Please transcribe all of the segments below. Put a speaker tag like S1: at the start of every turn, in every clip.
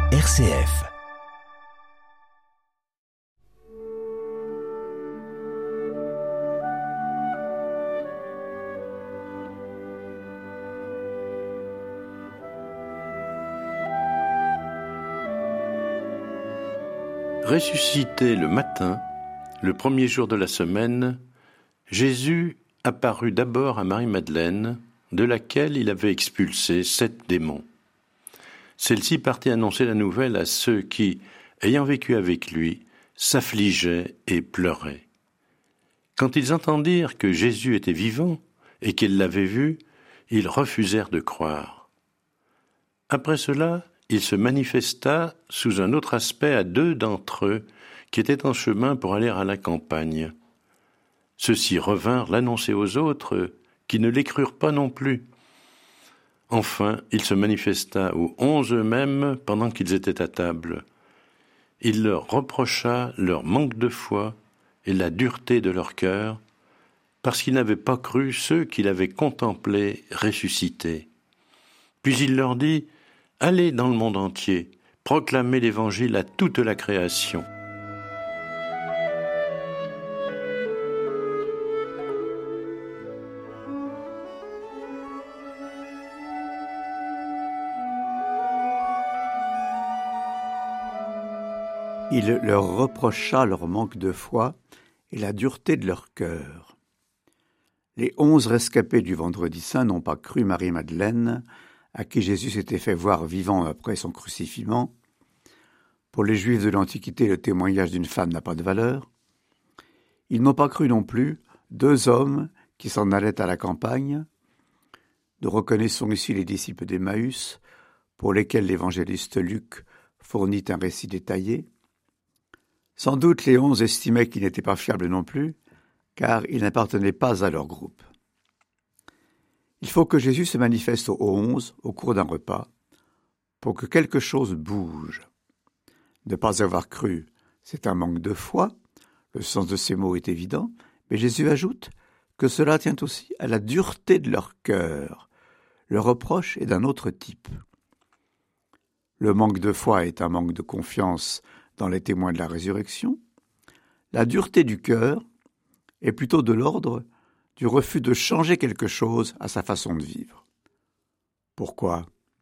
S1: RCF.
S2: Ressuscité le matin, le premier jour de la semaine, Jésus apparut d'abord à Marie-Madeleine, de laquelle il avait expulsé 7 démons. Celle-ci partit annoncer la nouvelle à ceux qui, ayant vécu avec lui, s'affligeaient et pleuraient. Quand ils entendirent que Jésus était vivant et qu'ils l'avaient vu, ils refusèrent de croire. Après cela, il se manifesta sous un autre aspect à 2 d'entre eux qui étaient en chemin pour aller à la campagne. Ceux-ci revinrent l'annoncer aux autres qui ne les crurent pas non plus. Enfin, il se manifesta aux 11 eux-mêmes pendant qu'ils étaient à table. Il leur reprocha leur manque de foi et la dureté de leur cœur, parce qu'ils n'avaient pas cru ceux qu'il avait contemplés ressuscités. Puis il leur dit: « Allez dans le monde entier, proclamez l'Évangile à toute la création. »
S3: Il leur reprocha leur manque de foi et la dureté de leur cœur. Les 11 rescapés du Vendredi Saint n'ont pas cru Marie-Madeleine, à qui Jésus s'était fait voir vivant après son crucifixion. Pour les Juifs de l'Antiquité, le témoignage d'une femme n'a pas de valeur. Ils n'ont pas cru non plus 2 hommes qui s'en allaient à la campagne. Nous reconnaissons ici les disciples d'Emmaüs, pour lesquels l'évangéliste Luc fournit un récit détaillé. Sans doute les 11 estimaient qu'ils n'étaient pas fiables non plus, car ils n'appartenaient pas à leur groupe. Il faut que Jésus se manifeste aux 11 au cours d'un repas pour que quelque chose bouge. Ne pas avoir cru, c'est un manque de foi, le sens de ces mots est évident, mais Jésus ajoute que cela tient aussi à la dureté de leur cœur. Le reproche est d'un autre type. Le manque de foi est un manque de confiance dans les témoins de la résurrection. La dureté du cœur est plutôt de l'ordre du refus de changer quelque chose à sa façon de vivre. Pourquoi ?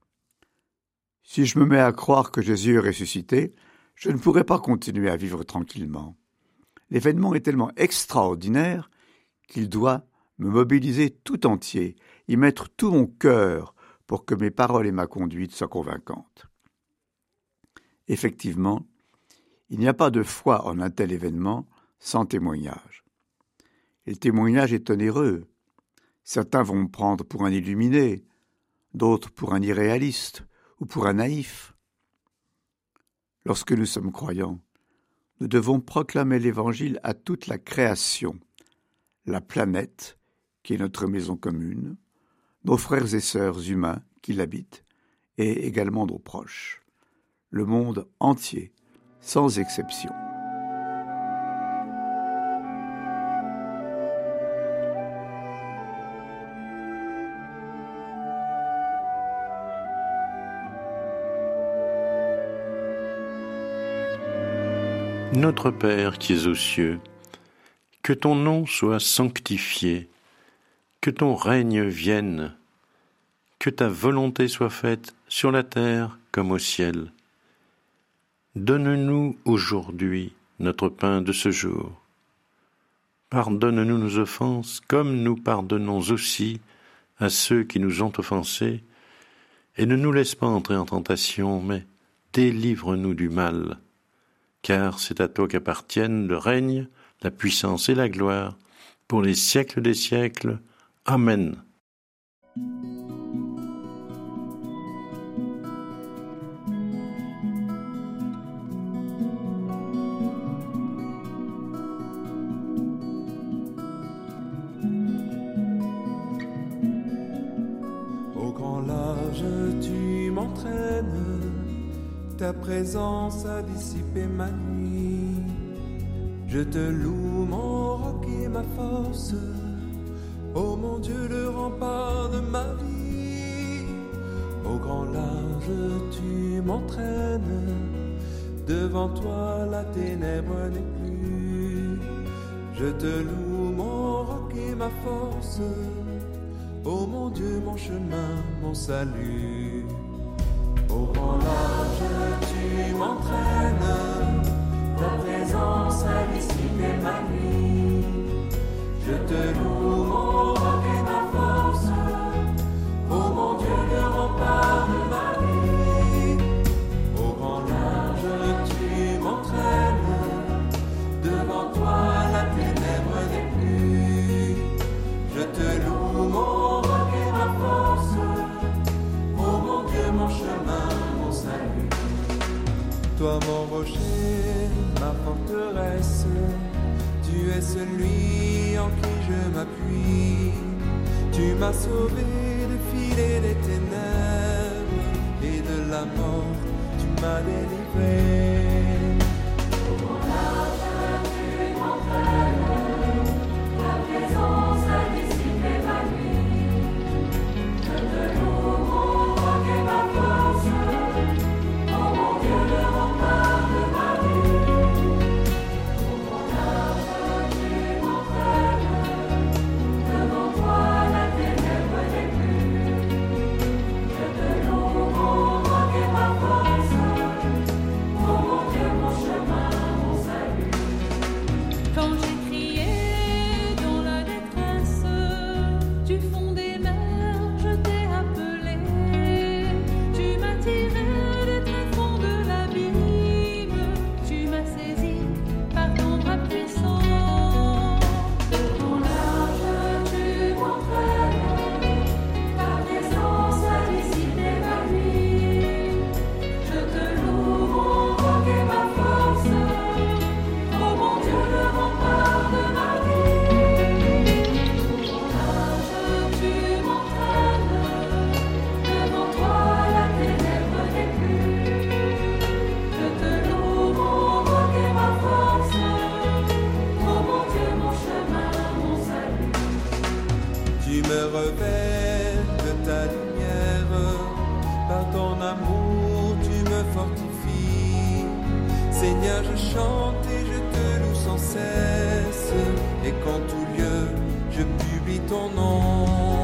S3: Si je me mets à croire que Jésus est ressuscité, je ne pourrai pas continuer à vivre tranquillement. L'événement est tellement extraordinaire qu'il doit me mobiliser tout entier, y mettre tout mon cœur pour que mes paroles et ma conduite soient convaincantes. Effectivement, il n'y a pas de foi en un tel événement sans témoignage. Et le témoignage est onéreux. Certains vont me prendre pour un illuminé, d'autres pour un irréaliste ou pour un naïf. Lorsque nous sommes croyants, nous devons proclamer l'Évangile à toute la création, la planète, qui est notre maison commune, nos frères et sœurs humains qui l'habitent, et également nos proches, le monde entier, sans exception.
S2: Notre Père qui es aux cieux, que ton nom soit sanctifié, que ton règne vienne, que ta volonté soit faite sur la terre comme au ciel. Donne-nous aujourd'hui notre pain de ce jour. Pardonne-nous nos offenses comme nous pardonnons aussi à ceux qui nous ont offensés, et ne nous laisse pas entrer en tentation, mais délivre-nous du mal. Car c'est à toi qu'appartiennent le règne, la puissance et la gloire, pour les siècles des siècles. Amen.
S4: Au grand large, tu m'entraînes, ta présence a dissipé ma nuit. Je te loue, mon roc et ma force, ô mon Dieu, le rempart de ma vie. Au grand large, tu tu m'entraînes. Devant toi la ténèbre n'est plus. Je te loue mon roc et ma force. Ô mon Dieu, mon chemin, mon salut. Au grand large tu m'entraînes. Ta présence a dissipé ma nuit. Je te loue mon roc et ma force. Ô mon Dieu, le rempart de ma vie. Au grand large tu m'entraînes. Devant toi la ténèbre n'est plus. Je te loue mon roc et ma force. Ô mon Dieu, mon chemin, mon salut. Toi mon rocher, ma forteresse, tu es celui en qui je m'appuie. Tu m'as sauvé des filets des ténèbres et de la mort, tu m'as délivré. Au grand large, tu m'entraînes, ta présence a dissipé ma nuit. Je te loue mon roc et ma force, oh mon Dieu, le rempart de ma vie. Au grand large, tu m'entraînes, devant toi la ténèbre n'est plus. Je te loue mon roc et ma force, oh mon Dieu, mon chemin, mon salut.
S1: Quand j'ai crié dans la détresse, du fond des mers, je t'ai appelé. Tu m'as tiré des tréfonds de l'abîme. Tu m'as saisi par ton bras puissant.
S4: Au grand large, tu m'entraînes, ta présence a dissipé ma nuit. Je te loue mon roc et ma force, oh mon Dieu, le rempart de ma vie. Au grand large, tu m'entraînes, devant toi la ténèbre n'est plus. Je te loue mon roc et ma force, oh mon Dieu, mon chemin, mon salut. Tu me revêts de ta lumière, par ton amour tu me fortifies. Seigneur, je chante et je te loue sans cesse, et qu'en tout lieu je publie ton nom.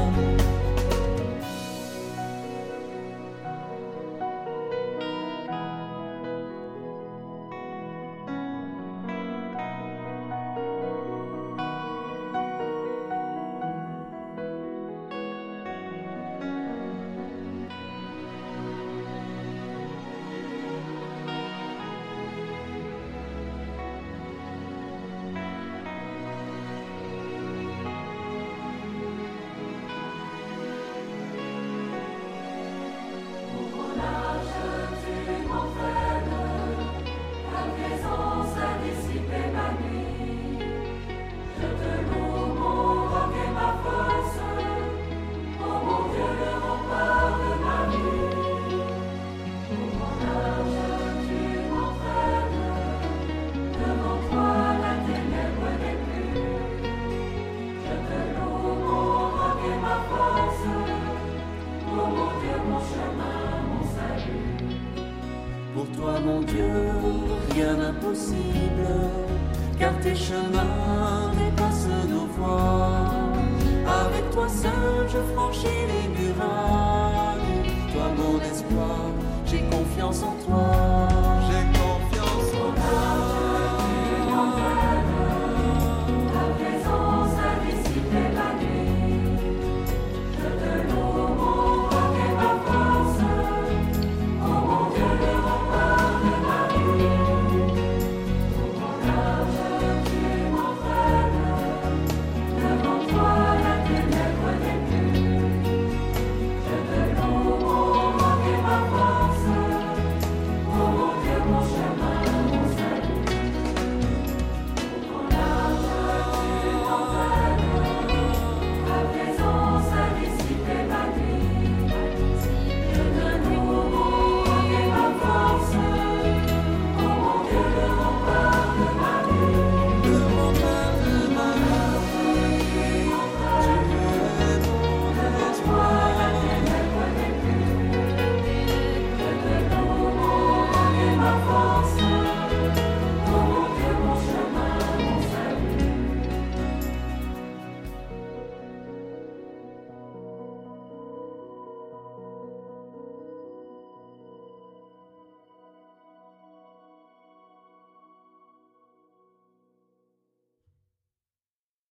S4: Pour toi, mon Dieu, rien d'impossible, car tes chemins dépassent nos voies. Avec toi seul, je franchis les murailles. Toi, mon espoir, j'ai confiance en toi.